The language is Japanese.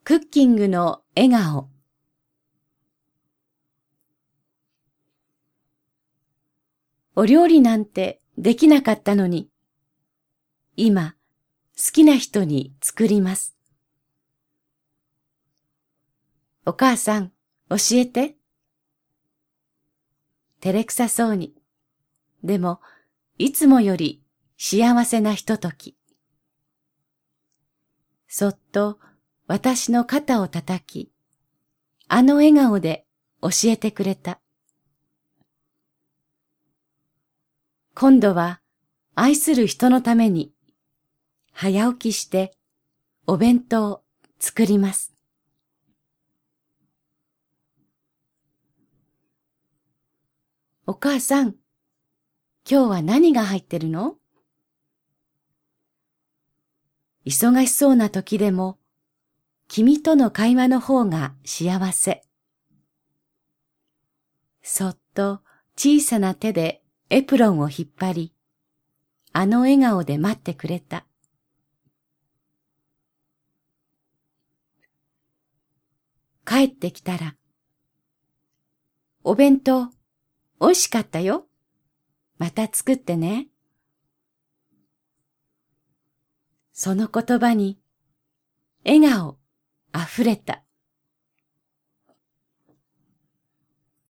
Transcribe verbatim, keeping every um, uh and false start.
クッキングの笑顔。お料理なんてできなかったのに、今、好きな人に作ります。お母さん、教えて。照れくさそうに。でも、いつもより幸せなひととき。そっと私の肩を叩き、あの笑顔で教えてくれた。今度は愛する人のために、早起きしてお弁当作ります。お母さん、今日は何が入ってるの？忙しそうな時でも、君との会話の方が幸せ。そっと小さな手でエプロンを引っ張り、あの笑顔で待ってくれた。帰ってきたら、お弁当、おいしかったよ。また作ってね。その言葉に、笑顔あふれた。